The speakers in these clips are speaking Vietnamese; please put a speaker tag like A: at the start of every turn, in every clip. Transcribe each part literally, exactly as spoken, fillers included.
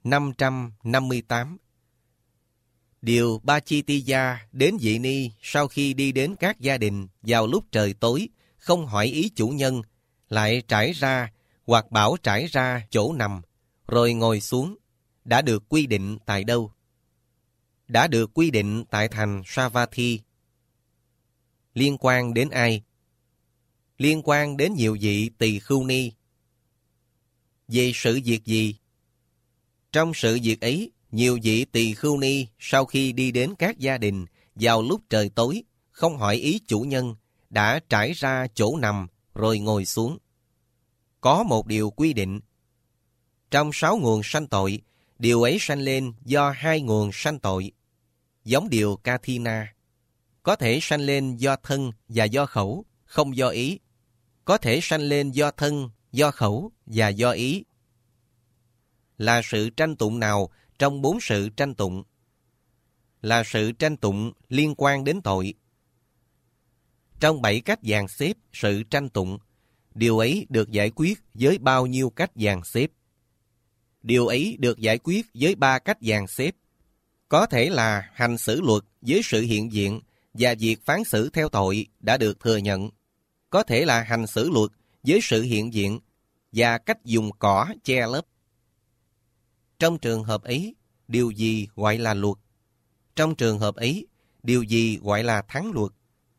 A: năm trăm năm mươi tám. Điều Bachitiya đến Dị Ni sau khi đi đến các gia đình vào lúc trời tối, không hỏi ý chủ nhân, lại trải ra hoặc bảo trải ra chỗ nằm, rồi ngồi xuống, đã được quy định tại đâu? Đã được quy định tại thành Savatthi. Liên quan đến ai? Liên quan đến nhiều vị tỳ khưu ni. Về sự việc gì? Trong sự việc ấy, nhiều vị tỳ khưu ni sau khi đi đến các gia đình vào lúc trời tối, không hỏi ý chủ nhân, đã trải ra chỗ nằm rồi ngồi xuống. Có một điều quy định. Trong sáu nguồn sanh tội, điều ấy sanh lên do hai nguồn sanh tội. Giống điều Kathina. Có thể sanh lên do thân và do khẩu, không do ý. Có thể sanh lên do thân, do khẩu và do ý. Là sự tranh tụng nào trong bốn sự tranh tụng? Là sự tranh tụng liên quan đến tội. Trong bảy cách dàn xếp sự tranh tụng, điều ấy được giải quyết với bao nhiêu cách dàn xếp? Điều ấy được giải quyết với ba cách dàn xếp. Có thể là hành xử luật với sự hiện diện và việc phán xử theo tội đã được thừa nhận. Có thể là hành xử luật với sự hiện diện và cách dùng cỏ che lấp. Trong trường hợp ấy, điều gì gọi là luật? Trong trường hợp ấy, điều gì gọi là thắng luật?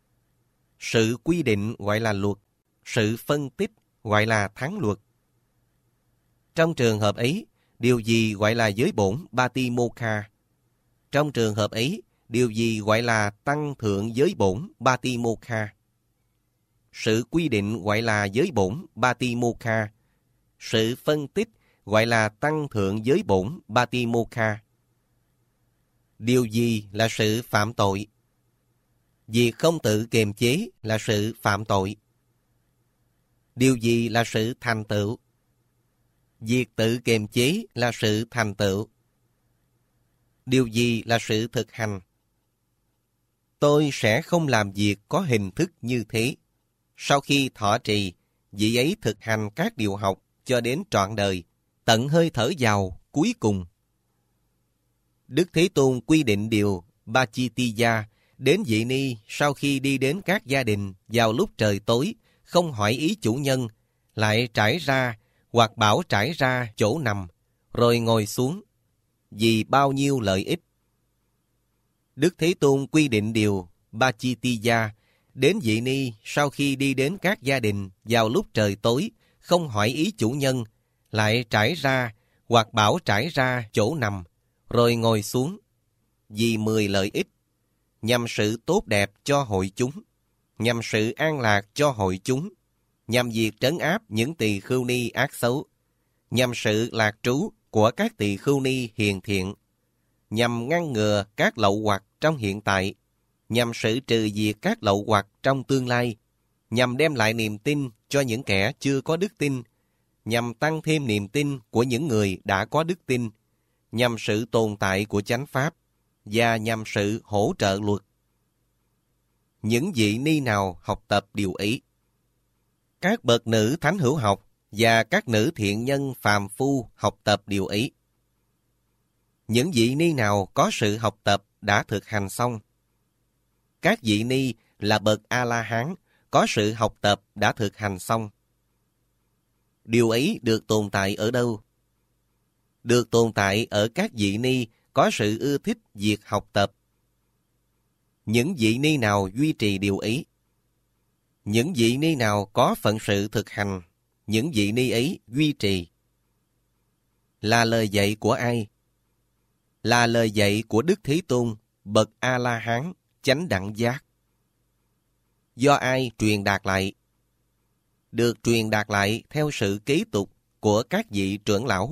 A: Sự quy định gọi là luật, sự phân tích gọi là thắng luật. Trong trường hợp ấy, điều gì gọi là giới bổn Batimokha? Trong trường hợp ấy, điều gì gọi là tăng thượng giới bổn Batimokha? Sự quy định gọi là giới bổn Batimokha. Sự phân tích gọi là tăng thượng giới bổn Batimokha. Điều gì là sự phạm tội? Việc không tự kiềm chế là sự phạm tội. Điều gì là sự thành tựu? Việc tự kiềm chế là sự thành tựu. Điều gì là sự thực hành? Tôi sẽ không làm việc có hình thức như thế. Sau khi thọ trì, vị ấy thực hành các điều học cho đến trọn đời, tận hơi thở vào cuối cùng. Đức Thế Tôn quy định điều Bachitiya đến Dị Ni sau khi đi đến các gia đình vào lúc trời tối, không hỏi ý chủ nhân, lại trải ra hoặc bảo trải ra chỗ nằm, rồi ngồi xuống, vì bao nhiêu lợi ích. Đức Thế Tôn quy định điều Bachitiya đến Dị Ni sau khi đi đến các gia đình vào lúc trời tối, không hỏi ý chủ nhân, lại trải ra hoặc bảo trải ra chỗ nằm, rồi ngồi xuống, vì mười lợi ích, nhằm sự tốt đẹp cho hội chúng, nhằm sự an lạc cho hội chúng, nhằm việc trấn áp những tỳ khưu ni ác xấu, nhằm sự lạc trú của các tỳ khưu ni hiền thiện, nhằm ngăn ngừa các lậu hoặc trong hiện tại, nhằm sự trừ diệt các lậu hoặc trong tương lai, nhằm đem lại niềm tin cho những kẻ chưa có đức tin, nhằm tăng thêm niềm tin của những người đã có đức tin, nhằm sự tồn tại của chánh pháp, và nhằm sự hỗ trợ luật. Những vị ni nào học tập điều ấy? Các bậc nữ thánh hữu học và các nữ thiện nhân phàm phu học tập điều ấy. Những vị ni nào có sự học tập đã thực hành xong? Các vị ni là bậc A-la-hán có sự học tập đã thực hành xong. Điều ấy được tồn tại ở đâu? Được tồn tại ở các vị ni có sự ưa thích việc học tập. Những vị ni nào duy trì điều ấy? Những vị ni nào có phận sự thực hành, những vị ni ấy duy trì. Là lời dạy của ai? Là lời dạy của Đức Thế Tôn, bậc A-la-hán, chánh đẳng giác. Do ai truyền đạt lại? Được truyền đạt lại theo sự kế tục của các vị trưởng lão.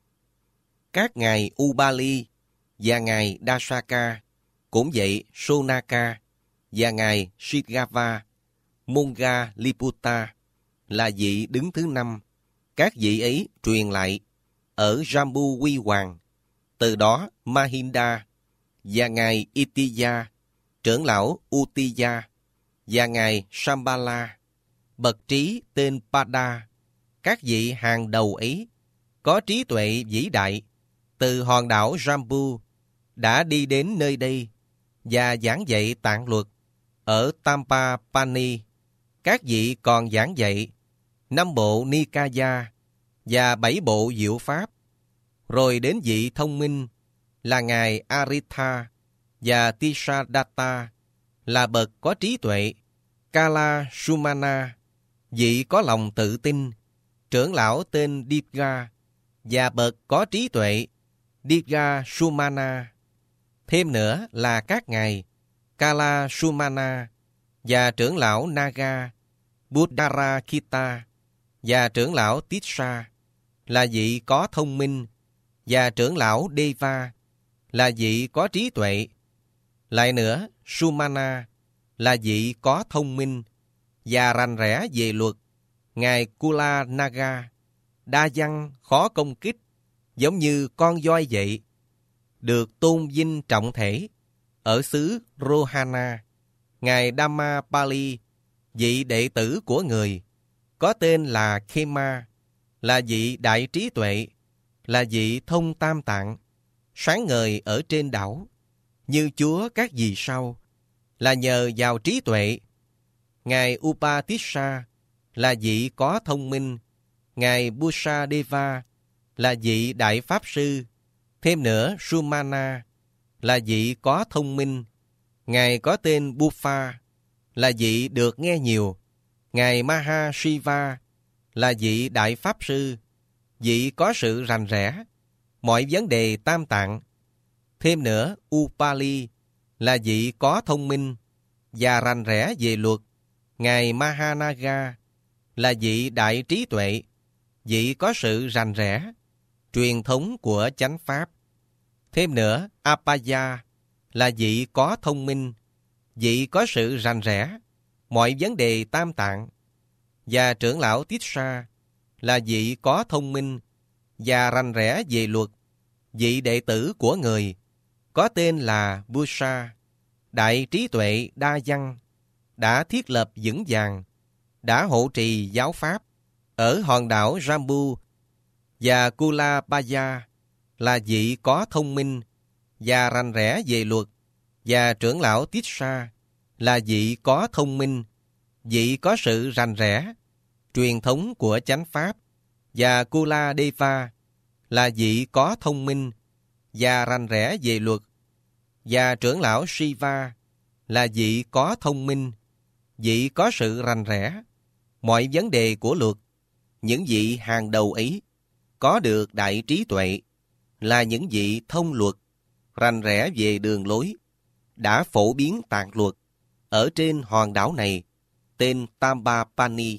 A: Các ngài Ubali và ngài Dasaka, cũng vậy Sonaka và ngài Shigava, Monga Liputta là vị đứng thứ năm. Các vị ấy truyền lại ở Jambu Quy Hoàng. Từ đó Mahinda và ngài Itiya, trưởng lão Utiya và ngài Shambhala, bậc trí tên Pada. Các vị hàng đầu ấy có trí tuệ vĩ đại, từ hòn đảo Jambu đã đi đến nơi đây và giảng dạy tạng luật. Ở Tampapani, các vị còn giảng dạy năm bộ Nikaya và bảy bộ diệu pháp. Rồi đến vị thông minh là Ngài Aritha và Tisadatta là bậc có trí tuệ. Kala Sumana, vị có lòng tự tin, trưởng lão tên Dipga và bậc có trí tuệ Dipga Sumana. Thêm nữa là các ngài Kala Sumana và trưởng lão Naga Buddharakita và trưởng lão Tissa là vị có thông minh, và trưởng lão Deva là vị có trí tuệ. Lại nữa, Sumana là vị có thông minh và rành rẽ về luật. Ngài Kula Naga đa văn khó công kích, giống như con voi vậy, được tôn vinh trọng thể. Ở xứ Rohana, Ngài Dhammapali, vị đệ tử của người, có tên là Khema, là vị đại trí tuệ, là vị thông tam tạng, sáng ngời ở trên đảo, như chúa các vì sao, là nhờ vào trí tuệ. Ngài Upatissa là vị có thông minh. Ngài Busadeva là vị đại pháp sư. Thêm nữa, Sumana là vị có thông minh. Ngài có tên Buffa là vị được nghe nhiều. Ngài Mahashiva là vị đại pháp sư, vị có sự rành rẽ mọi vấn đề tam tạng. Thêm nữa, Upali là vị có thông minh và rành rẽ về luật. Ngài Mahanaga là vị đại trí tuệ, vị có sự rành rẽ truyền thống của chánh pháp. Thêm nữa, Apaya là vị có thông minh, vị có sự rành rẽ mọi vấn đề tam tạng. Và trưởng lão Tissa là vị có thông minh và rành rẽ về luật, vị đệ tử của người, có tên là Busa, đại trí tuệ đa văn, đã thiết lập vững vàng, đã hộ trì giáo pháp ở hòn đảo Jambu. Và Kulabaya là vị có thông minh và rành rẽ về luật. Và trưởng lão Tissa là vị có thông minh, vị có sự rành rẽ truyền thống của chánh pháp. Và Kuladeva là vị có thông minh và rành rẽ về luật. Và trưởng lão Shiva là vị có thông minh, vị có sự rành rẽ mọi vấn đề của luật. Những vị hàng đầu ấy có được đại trí tuệ, là những vị thông luật, rành rẽ về đường lối, đã phổ biến tạng luật ở trên hòn đảo này, tên Tampapani.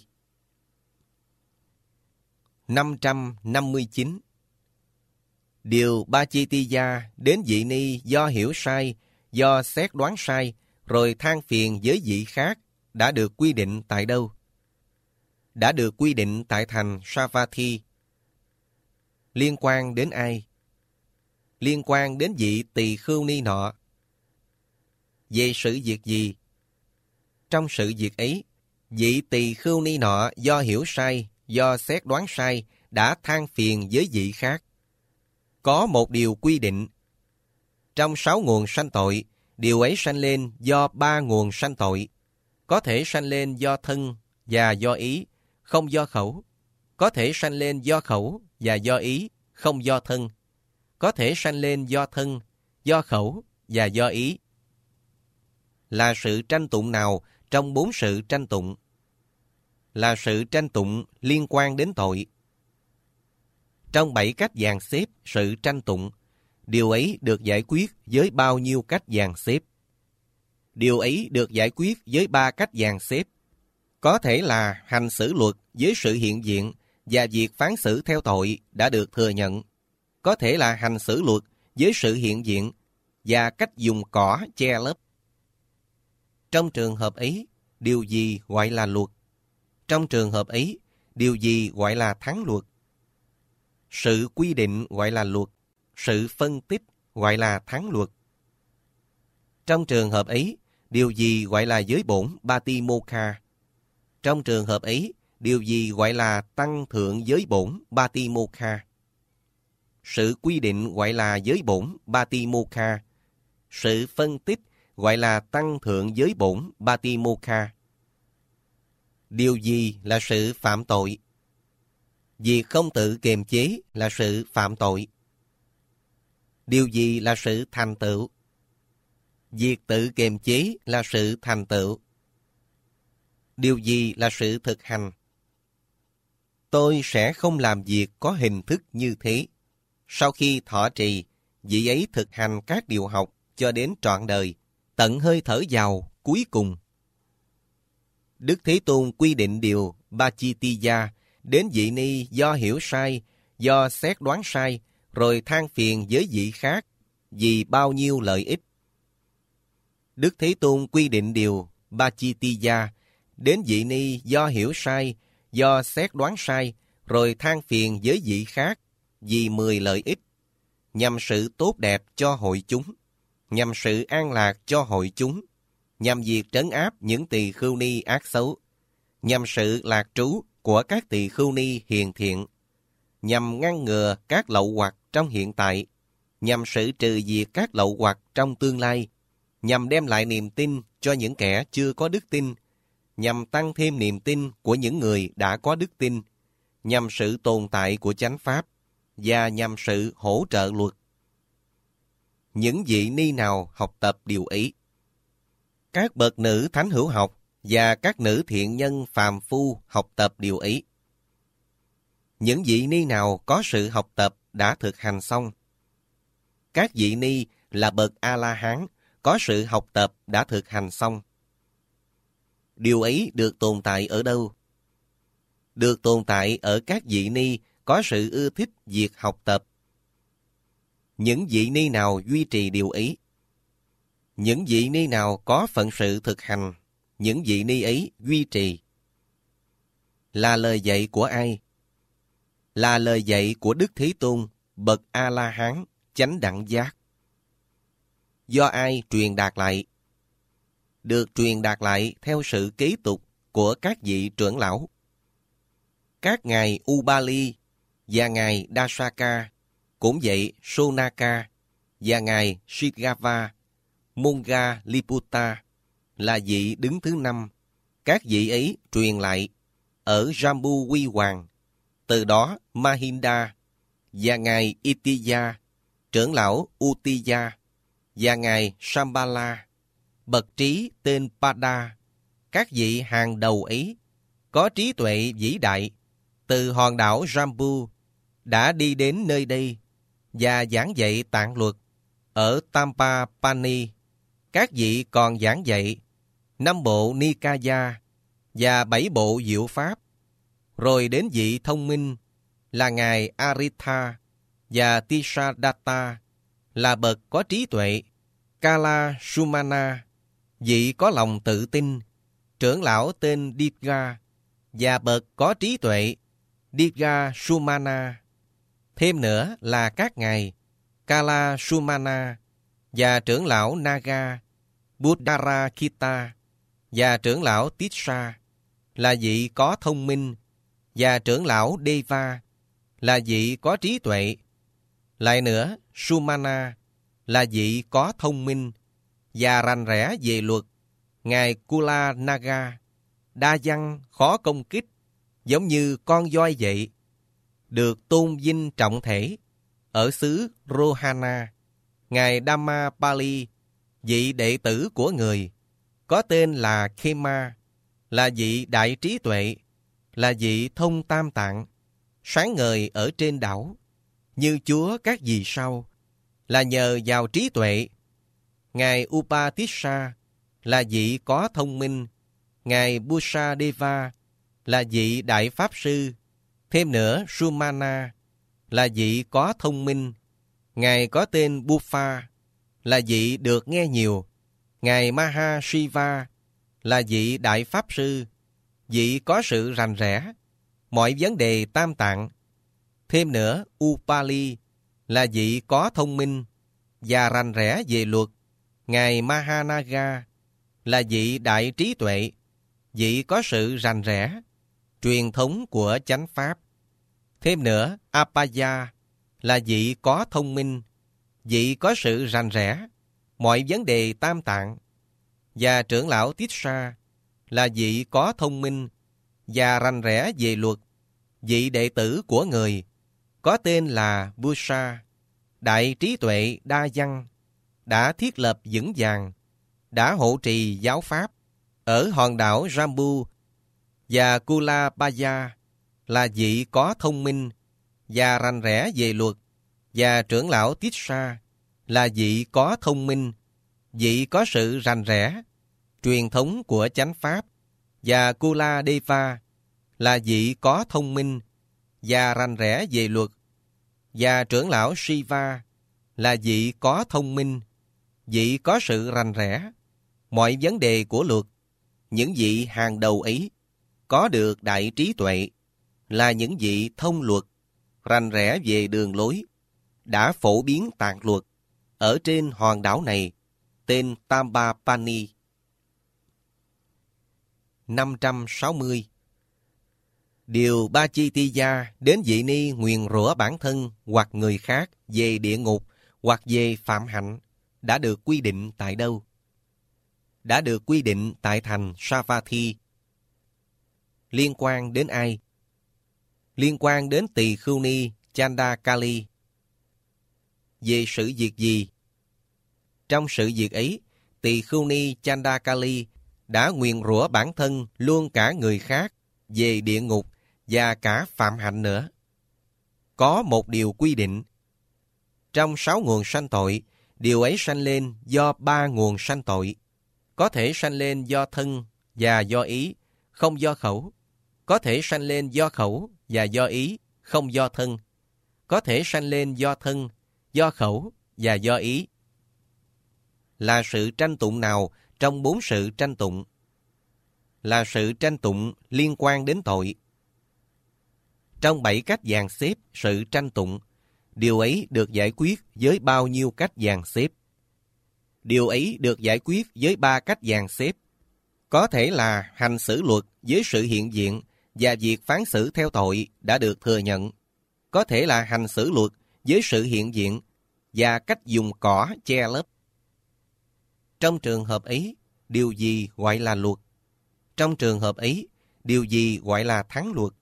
A: năm trăm năm mươi chín. Điều Bachitiya đến vị ni do hiểu sai, do xét đoán sai, rồi than phiền với vị khác, đã được quy định tại đâu? Đã được quy định tại thành Savatthi. Liên quan đến ai? Liên quan đến vị tỳ khưu ni nọ. Về sự việc gì? Trong sự việc ấy, vị tỳ khưu ni nọ do hiểu sai, do xét đoán sai, đã than phiền với vị khác. Có một điều quy định. Trong sáu nguồn sanh tội, điều ấy sanh lên do ba nguồn sanh tội. Có thể sanh lên do thân và do ý, không do khẩu. Có thể sanh lên do khẩu và do ý, không do thân. Có thể sanh lên do thân, do khẩu và do ý. Là sự tranh tụng nào trong bốn sự tranh tụng? Là sự tranh tụng liên quan đến tội. Trong bảy cách dàn xếp sự tranh tụng, điều ấy được giải quyết với bao nhiêu cách dàn xếp? Điều ấy được giải quyết với ba cách dàn xếp. Có thể là hành xử luật với sự hiện diện và việc phán xử theo tội đã được thừa nhận. Có thể là hành xử luật với sự hiện diện và cách dùng cỏ che lấp. Trong trường hợp ấy, điều gì gọi là luật? Trong trường hợp ấy, điều gì gọi là thắng luật? Sự quy định gọi là luật, sự phân tích gọi là thắng luật. Trong trường hợp ấy, điều gì gọi là giới bổn Patimokkha? Trong trường hợp ấy, điều gì gọi là tăng thượng giới bổn Patimokkha? sự quy định gọi là giới bổn Patimokkha, sự phân tích gọi là tăng thượng giới bổn Patimokkha. Điều gì là sự phạm tội? Việc không tự kiềm chế là sự phạm tội. Điều gì là sự thành tựu? Việc tự kiềm chế là sự thành tựu. Điều gì là sự thực hành? Tôi sẽ không làm việc có hình thức như thế. Sau khi thọ trì, vị ấy thực hành các điều học cho đến trọn đời, tận hơi thở vào cuối cùng. Đức Thế Tôn quy định điều Pachittiya đến vị ni do hiểu sai, do xét đoán sai, rồi than phiền với vị khác vì bao nhiêu lợi ích. Đức Thế Tôn quy định điều Pachittiya đến vị ni do hiểu sai, do xét đoán sai, rồi than phiền với vị khác vì mười lợi ích, nhằm sự tốt đẹp cho hội chúng, nhằm sự an lạc cho hội chúng, nhằm việc trấn áp những tỳ khưu ni ác xấu, nhằm sự lạc trú của các tỳ khưu ni hiền thiện, nhằm ngăn ngừa các lậu hoặc trong hiện tại, nhằm sự trừ diệt các lậu hoặc trong tương lai, nhằm đem lại niềm tin cho những kẻ chưa có đức tin, nhằm tăng thêm niềm tin của những người đã có đức tin, nhằm sự tồn tại của chánh pháp, và nhằm sự hỗ trợ luật. Những vị ni nào học tập điều ấy? Các bậc nữ thánh hữu học và các nữ thiện nhân phàm phu học tập điều ấy. Những vị ni nào có sự học tập đã thực hành xong? Các vị ni là bậc A-la-hán có sự học tập đã thực hành xong. Điều ấy được tồn tại ở đâu? Được tồn tại ở các vị ni có sự ưa thích việc học tập. Những vị ni nào duy trì điều ấy? Những vị ni nào có phận sự thực hành, những vị ni ấy duy trì. Là lời dạy của ai? Là lời dạy của Đức Thế Tôn, bậc A-la-hán, chánh đẳng giác. Do ai truyền đạt lại? Được truyền đạt lại theo sự kế tục của các vị trưởng lão. Các ngài Ubali và ngài Dasaka, cũng vậy Sonaka và ngài Shigava, Monga Liputta là vị đứng thứ năm. Các vị ấy truyền lại ở Jambu Quy Hoàng. Từ đó Mahinda và ngài Itiya, trưởng lão Utiya và ngài Shambhala, bậc trí tên Pada, các vị hàng đầu ấy có trí tuệ vĩ đại, từ hòn đảo Jambu đã đi đến nơi đây và giảng dạy tạng luật. Ở Tampapani, các vị còn giảng dạy năm bộ Nikaya và bảy bộ diệu pháp. Rồi đến vị thông minh là ngài Aritha và Tisadatta là bậc có trí tuệ. Kala Sumana, vị có lòng tự tin, trưởng lão tên Dipga và bậc có trí tuệ Dipga Sumana. Thêm nữa là các ngài Kala Sumana và trưởng lão Naga, Buddharakita và trưởng lão Tissa là vị có thông minh, và trưởng lão Deva là vị có trí tuệ. Lại nữa, Sumana là vị có thông minh và rành rẽ về luật. Ngài Kula Naga, đa văn khó công kích, giống như con voi vậy, được tôn vinh trọng thể. Ở xứ Rohana, ngài Dhammapali, vị đệ tử của người, có tên là Khema, là vị đại trí tuệ, là vị thông tam tạng, sáng ngời ở trên đảo, như chúa các vì sao, là nhờ vào trí tuệ. Ngài Upatissa là vị có thông minh. Ngài Busadeva là vị đại pháp sư. Thêm nữa, Sumana là vị có thông minh. Ngài có tên Buffa là vị được nghe nhiều. Ngài Mahashiva là vị đại pháp sư, vị có sự rành rẽ mọi vấn đề tam tạng. Thêm nữa, Upali là vị có thông minh và rành rẽ về luật. Ngài Mahanaga là vị đại trí tuệ, vị có sự rành rẽ truyền thống của chánh pháp. Thêm nữa, Apaya là vị có thông minh, vị có sự rành rẽ, mọi vấn đề tam tạng. Và trưởng lão Tissa là vị có thông minh và rành rẽ về luật, vị đệ tử của người, có tên là Busa, đại trí tuệ đa văn, đã thiết lập vững vàng, đã hộ trì giáo pháp ở hòn đảo Jambu, và Kulabaya là vị có thông minh và rành rẽ về luật, và trưởng lão Tissa là vị có thông minh, vị có sự rành rẽ, truyền thống của chánh pháp, và Kuladeva là vị có thông minh và rành rẽ về luật, và trưởng lão Shiva là vị có thông minh, vị có sự rành rẽ, mọi vấn đề của luật. Những vị hàng đầu ấy có được đại trí tuệ, là những vị thông luật, rành rẽ về đường lối, đã phổ biến tạng luật ở trên hòn đảo này, tên Tambapani. năm trăm sáu mươi. Điều Bachitiya đến vị ni nguyền rủa bản thân hoặc người khác về địa ngục hoặc về phạm hạnh đã được quy định tại đâu? Đã được quy định tại thành Savatthi. Liên quan đến ai? Liên quan đến Tỳ Khưu Ni Chandakali. Về sự việc gì? Trong sự việc ấy, Tỳ Khưu Ni Chandakali đã nguyền rủa bản thân luôn cả người khác về địa ngục và cả phạm hạnh nữa. Có một điều quy định. Trong sáu nguồn sanh tội, điều ấy sanh lên do ba nguồn sanh tội. Có thể sanh lên do thân và do ý, không do khẩu. Có thể sanh lên do khẩu và do ý, không do thân. Có thể sanh lên do thân, do khẩu và do ý. Là sự tranh tụng nào trong bốn sự tranh tụng? Là sự tranh tụng liên quan đến tội. Trong bảy cách dàn xếp sự tranh tụng, điều ấy được giải quyết với bao nhiêu cách dàn xếp? Điều ấy được giải quyết với ba cách dàn xếp. Có thể là hành xử luật với sự hiện diện và việc phán xử theo tội đã được thừa nhận. Có thể là hành xử luật với sự hiện diện và cách dùng cỏ che lấp. Trong trường hợp ấy, điều gì gọi là luật? Trong trường hợp ấy, điều gì gọi là thắng luật?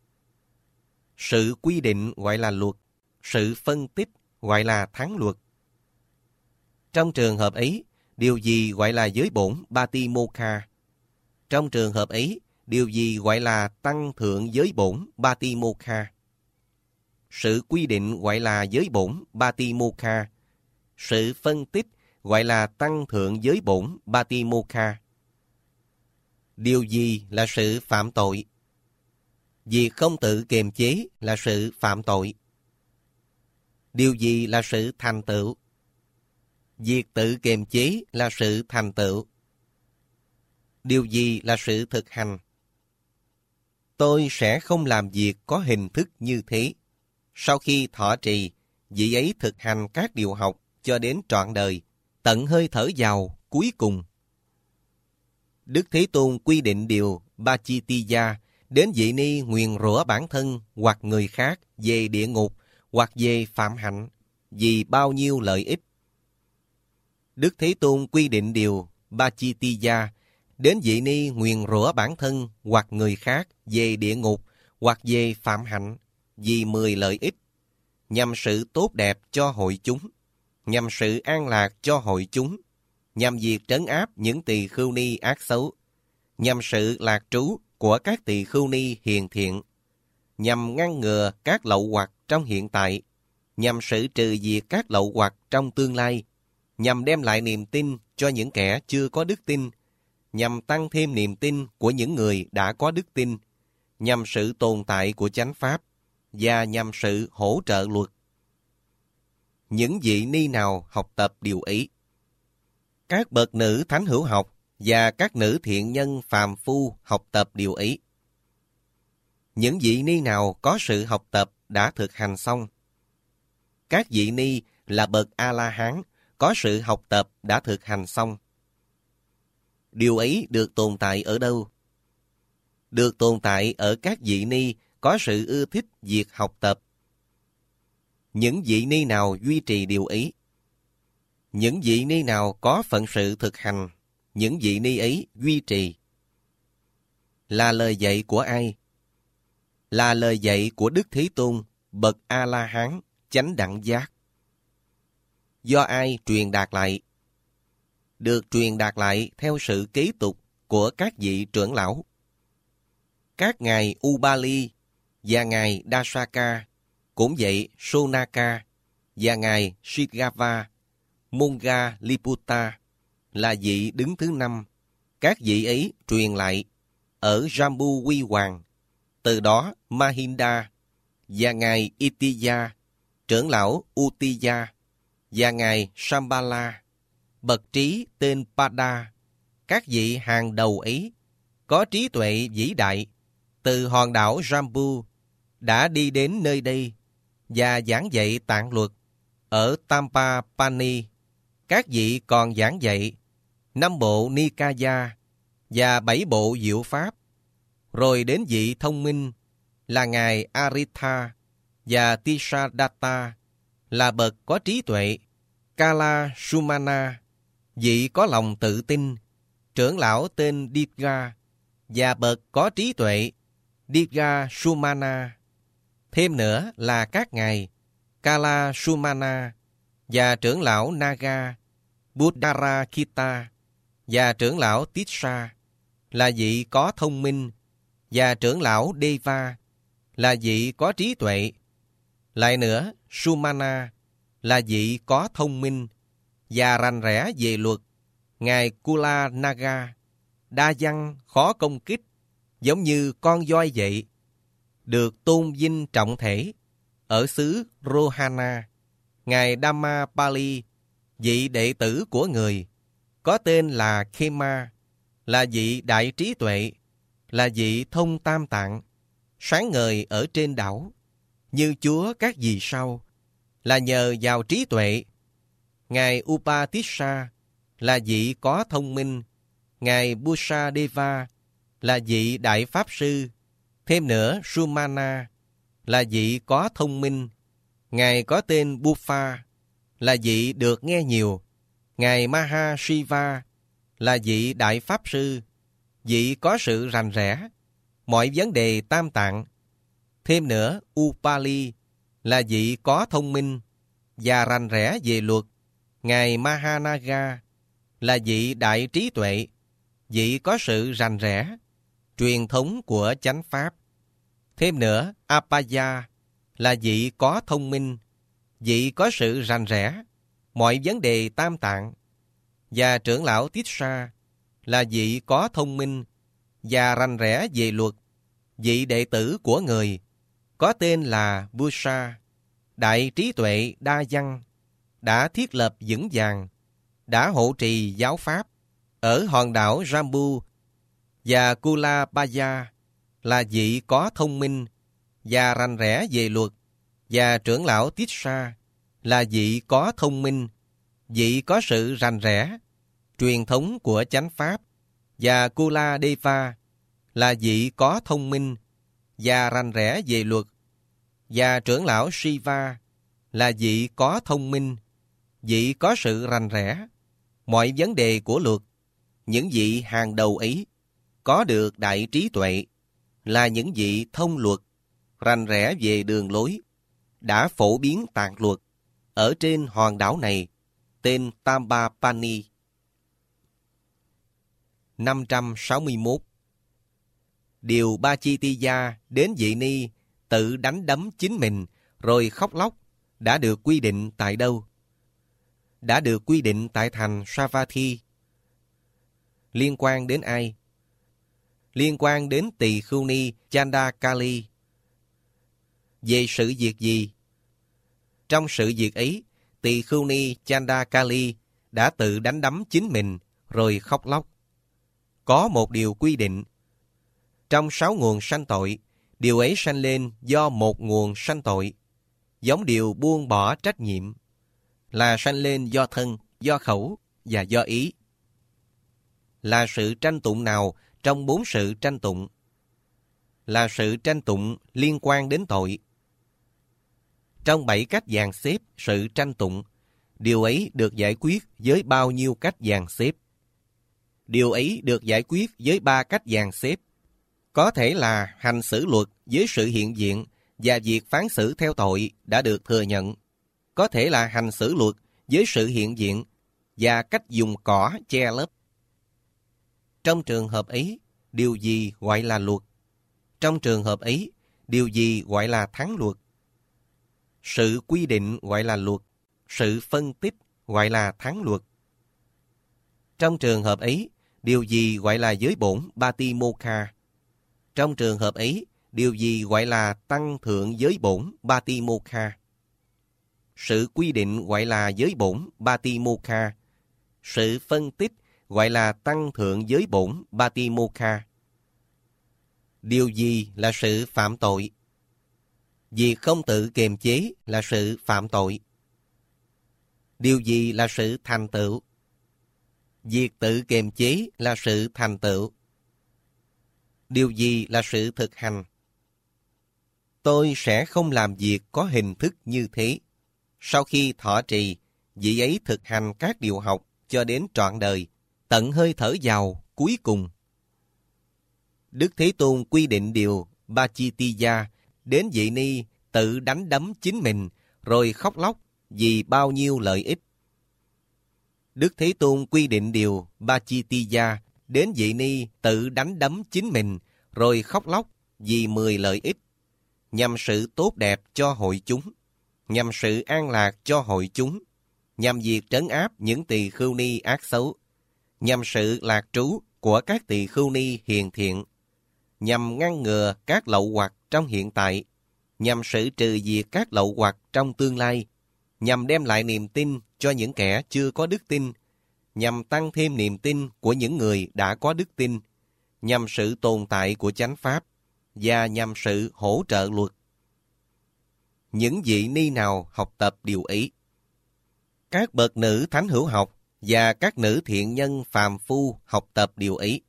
A: Sự quy định gọi là luật, sự phân tích gọi là thắng luật. Trong trường hợp ấy, điều gì gọi là giới bổn Batimokha? Trong trường hợp ấy, điều gì gọi là tăng thượng giới bổn Batimokha? Sự quy định gọi là giới bổn Batimokha. Sự phân tích gọi là tăng thượng giới bổn Batimokha. Điều gì là sự phạm tội? Việc không tự kiềm chế là sự phạm tội. Điều gì là sự thành tựu? Việc tự kiềm chế là sự thành tựu. Điều gì là sự thực hành? Tôi sẽ không làm việc có hình thức như thế. Sau khi thọ trì, vị ấy thực hành các điều học cho đến trọn đời, tận hơi thở vào cuối cùng. Đức Thế Tôn quy định điều Bachitiya đến vị ni nguyền rủa bản thân hoặc người khác về địa ngục hoặc về phạm hạnh vì bao nhiêu lợi ích. Đức Thế Tôn quy định điều Bachitiya đến vị ni nguyền rủa bản thân hoặc người khác về địa ngục hoặc về phạm hạnh vì mười lợi ích, nhằm sự tốt đẹp cho hội chúng, nhằm sự an lạc cho hội chúng, nhằm việc trấn áp những tỳ khưu ni ác xấu, nhằm sự lạc trú của các tỳ khưu ni hiền thiện, nhằm ngăn ngừa các lậu hoặc trong hiện tại, nhằm sự trừ diệt các lậu hoặc trong tương lai, nhằm đem lại niềm tin cho những kẻ chưa có đức tin, nhằm tăng thêm niềm tin của những người đã có đức tin, nhằm sự tồn tại của chánh pháp, và nhằm sự hỗ trợ luật. Những vị ni nào học tập điều ấy? Các bậc nữ thánh hữu học và các nữ thiện nhân phàm phu học tập điều ấy. Những vị ni nào có sự học tập đã thực hành xong? Các vị ni là bậc A-la-hán có sự học tập đã thực hành xong. Điều ấy được tồn tại ở đâu? Được tồn tại ở các vị ni có sự ưa thích việc học tập. những vị ni nào duy trì điều ấy. Những vị ni nào có phận sự thực hành, những vị ni ấy duy trì. Là lời dạy của ai? Là lời dạy của Đức Thế Tôn, bậc A-la-hán, chánh đẳng giác. Do ai truyền đạt lại? Được truyền đạt lại theo sự kế tục của các vị trưởng lão. Các ngài Ubali và ngài Dasaka, cũng vậy Sonaka và ngài Shigava, Monga Liputta là vị đứng thứ năm. Các vị ấy truyền lại ở Jambu Quy Hoàng. Từ đó Mahinda và ngài Itiya, trưởng lão Utiya và ngài Shambhala, bậc trí tên Pada, các vị hàng đầu ấy có trí tuệ vĩ đại, từ hòn đảo Jambu đã đi đến nơi đây và giảng dạy tạng luật. Ở Tampapani, các vị còn giảng dạy năm bộ Nikaya và bảy bộ diệu pháp. Rồi đến vị thông minh là ngài Aritha và Tisadatta là bậc có trí tuệ. Kala Sumana, vị có lòng tự tin, trưởng lão tên Diga và bậc có trí tuệ Diga Sumana. Thêm nữa là các ngài Kala Sumana và trưởng lão Naga, Buddharakita và trưởng lão Tissa là vị có thông minh, và trưởng lão Deva là vị có trí tuệ. Lại nữa, Sumana là vị có thông minh và rành rẽ về luật. Ngài Kula Naga đa văn khó công kích, giống như con voi vậy, được tôn vinh trọng thể. Ở xứ Rohana, ngài Dhammapali, vị đệ tử của người, có tên là Khema, là vị đại trí tuệ, là vị thông tam tạng, sáng ngời ở trên đảo, như Chúa các vì sao, là nhờ vào trí tuệ. Ngài Upatissa là vị có thông minh. Ngài Busadeva là vị đại pháp sư. Thêm nữa, Sumana là vị có thông minh. Ngài có tên Buffa là vị được nghe nhiều. Ngài Mahashiva là vị đại pháp sư, vị có sự rành rẽ mọi vấn đề tam tạng. Thêm nữa, Upali là vị có thông minh và rành rẽ về luật. Ngài Mahanaga là vị đại trí tuệ, vị có sự rành rẽ truyền thống của chánh pháp. Thêm nữa, Apaya là vị có thông minh, vị có sự rành rẽ mọi vấn đề tam tạng. Và trưởng lão Tissa là vị có thông minh và rành rẽ về luật, vị đệ tử của người, có tên là Busa, đại trí tuệ đa văn, đã thiết lập vững vàng, đã hộ trì giáo pháp ở hòn đảo Jambu. Và Kulabaya là vị có thông minh và rành rẽ về luật, và trưởng lão Tissa là vị có thông minh, vị có sự rành rẽ truyền thống của chánh pháp. Và Kuladeva là vị có thông minh và rành rẽ về luật, và trưởng lão Shiva là vị có thông minh, vị có sự rành rẽ mọi vấn đề của luật. Những vị hàng đầu ấy có được đại trí tuệ, là những vị thông luật, rành rẽ về đường lối, đã phổ biến tạng luật ở trên hòn đảo này, tên Tambapani. năm trăm sáu mươi mốt. Điều Ba Chi Ti Gia đến vị ni tự đánh đấm chính mình rồi khóc lóc đã được quy định tại đâu? Đã được quy định tại thành Savatthi. Liên quan đến ai? Liên quan đến Tỳ Khưu Ni Chandakali. Về sự việc gì? Trong sự việc ấy, Tỳ Khưu Ni Chandakali đã tự đánh đấm chính mình rồi khóc lóc. Có một điều quy định. Trong sáu nguồn sanh tội, điều ấy sanh lên do một nguồn sanh tội, giống điều buông bỏ trách nhiệm, là sanh lên do thân, do khẩu và do ý. Là sự tranh tụng nào trong bốn sự tranh tụng? Là sự tranh tụng liên quan đến tội. Trong bảy cách dàn xếp sự tranh tụng, điều ấy được giải quyết với bao nhiêu cách dàn xếp? Điều ấy được giải quyết với ba cách dàn xếp. Có thể là hành xử luật với sự hiện diện và việc phán xử theo tội đã được thừa nhận. Có thể là hành xử luật với sự hiện diện và cách dùng cỏ che lấp. Trong trường hợp ấy, điều gì gọi là luật? Trong trường hợp ấy, điều gì gọi là thắng luật? Sự quy định gọi là luật, sự phân tích gọi là thắng luật. Trong trường hợp ấy, điều gì gọi là giới bổn Batimokha? Trong trường hợp ấy, điều gì gọi là tăng thượng giới bổn Batimokha? Sự quy định gọi là giới bổn Batimokha. Sự phân tích gọi là tăng thượng giới bổn Batimokha. Điều gì là sự phạm tội? Việc không tự kiềm chế là sự phạm tội. Điều gì là sự thành tựu? Việc tự kiềm chế là sự thành tựu. Điều gì là sự thực hành? Tôi sẽ không làm việc có hình thức như thế. Sau khi thọ trì, vị ấy thực hành các điều học cho đến trọn đời, tận hơi thở vào cuối cùng. Đức Thế Tôn quy định điều Bachitiya đến vị ni tự đánh đấm chính mình rồi khóc lóc vì bao nhiêu lợi ích. Đức Thế Tôn quy định điều Bachitiya đến vị ni tự đánh đấm chính mình rồi khóc lóc vì mười lợi ích, nhằm sự tốt đẹp cho hội chúng, nhằm sự an lạc cho hội chúng, nhằm việc trấn áp những tỳ khưu ni ác xấu, nhằm sự lạc trú của các tỳ khưu ni hiền thiện, nhằm ngăn ngừa các lậu hoặc trong hiện tại, nhằm sự trừ diệt các lậu hoặc trong tương lai, nhằm đem lại niềm tin cho những kẻ chưa có đức tin, nhằm tăng thêm niềm tin của những người đã có đức tin, nhằm sự tồn tại của chánh pháp, và nhằm sự hỗ trợ luật. Những vị ni nào học tập điều ấy? Các bậc nữ thánh hữu học và các nữ thiện nhân phàm phu học tập điều ấy.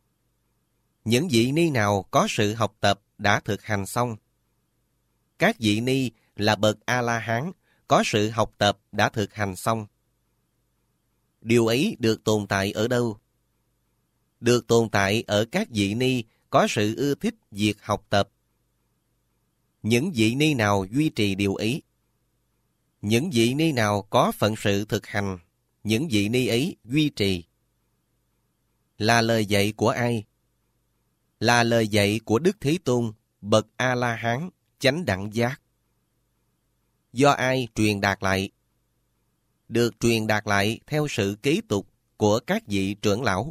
A: Những vị ni nào có sự học tập đã thực hành xong? Các vị ni là bậc A-la-hán có sự học tập đã thực hành xong. Điều ấy được tồn tại ở đâu? Được tồn tại ở các vị ni có sự ưa thích việc học tập. Những vị ni nào duy trì điều ấy? Những vị ni nào có phận sự thực hành, những vị ni ấy duy trì. Là lời dạy của ai? Là lời dạy của Đức Thế Tôn, bậc A-la-hán, chánh đẳng giác. Do ai truyền đạt lại? Được truyền đạt lại theo sự kế tục của các vị trưởng lão.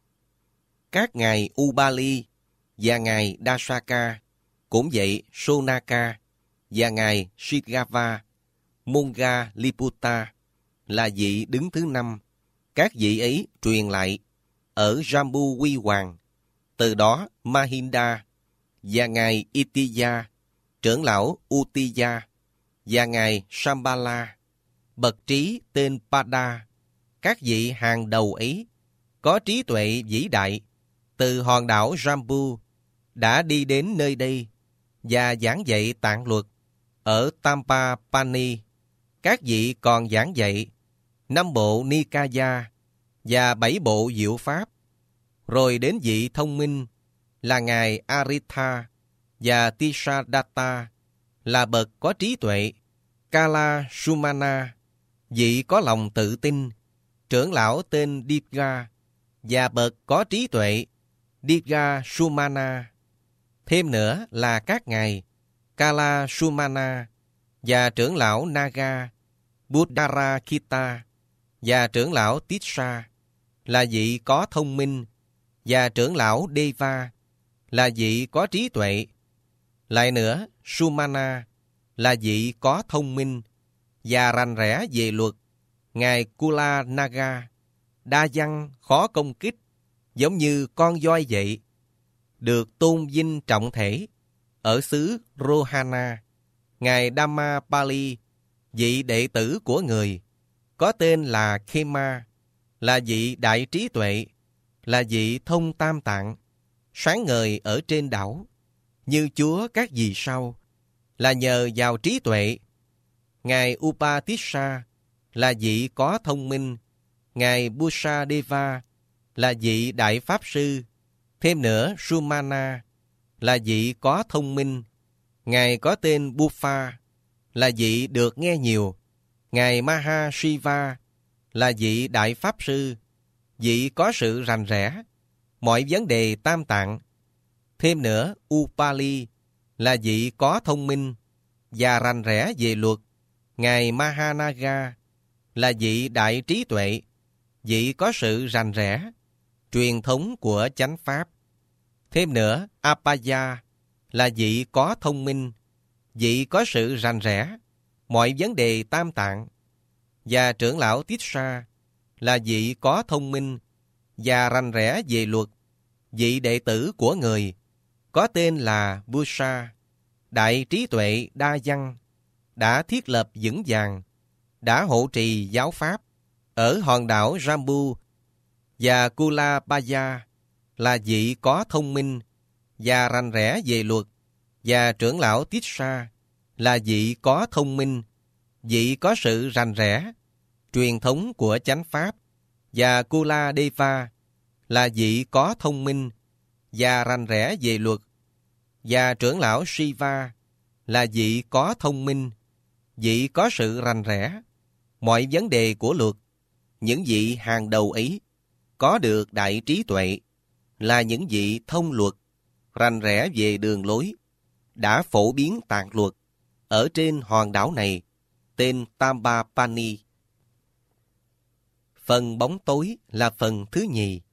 A: Các ngài Ubali và ngài Dasaka, cũng vậy Sonaka và ngài Shigava, Monga Liputta là vị đứng thứ năm. Các vị ấy truyền lại ở Jambu Quy Hoàng. Từ đó Mahinda và ngài Itiya, trưởng lão Utiya và ngài Shambhala, bậc trí tên Pada. Các vị hàng đầu ấy có trí tuệ vĩ đại từ hòn đảo Jambu đã đi đến nơi đây và giảng dạy tạng luật ở Tampapani. Các vị còn giảng dạy năm bộ Nikaya và bảy bộ diệu pháp. Rồi đến vị thông minh là ngài Aritha và Tisadatta là bậc có trí tuệ. Kala Sumana, vị có lòng tự tin, trưởng lão tên Dipga và bậc có trí tuệ Dipga Sumana. Thêm nữa là các ngài Kala Sumana và trưởng lão Naga, Buddharakita và trưởng lão Tissa là vị có thông minh, và trưởng lão Deva là vị có trí tuệ. Lại nữa, Sumana là vị có thông minh và rành rẽ về luật. Ngài Kula Naga, đa văn khó công kích, giống như con voi vậy, được tôn vinh trọng thể. Ở xứ Rohana, ngài Dhammapali, vị đệ tử của người, có tên là Khema, là vị đại trí tuệ, là vị thông tam tạng, sáng ngời ở trên đảo, như Chúa các vì sao, là nhờ vào trí tuệ Ngài Upatissa là vị có thông minh. Ngài Busadeva là vị đại pháp sư. Thêm nữa, Sumana là vị có thông minh. Ngài có tên Buffa là vị được nghe nhiều. Ngài Mahashiva là vị đại pháp sư, vị có sự rành rẽ mọi vấn đề tam tạng. Thêm nữa, Upali là vị có thông minh và rành rẽ về luật. Ngài Mahanaga là vị đại trí tuệ, vị có sự rành rẽ truyền thống của chánh pháp. Thêm nữa, Apaya là vị có thông minh, vị có sự rành rẽ mọi vấn đề tam tạng. Và trưởng lão Tissa là vị có thông minh và rành rẽ về luật, vị đệ tử của người có tên là Busa, đại trí tuệ đa văn, đã thiết lập vững vàng, đã hộ trì giáo pháp ở hòn đảo Jambu. Và Kulabaya là vị có thông minh và rành rẽ về luật. Và trưởng lão Tissa là vị có thông minh, vị có sự rành rẽ truyền thống của chánh pháp. Và Kuladeva là vị có thông minh và rành rẽ về luật. Và trưởng lão Shiva là vị có thông minh, vị có sự rành rẽ mọi vấn đề của luật. Những vị hàng đầu ấy có được đại trí tuệ, là những vị thông luật, rành rẽ về đường lối, đã phổ biến tạng luật ở trên hòn đảo này, tên Tambapani. Phần bóng tối là phần thứ nhì.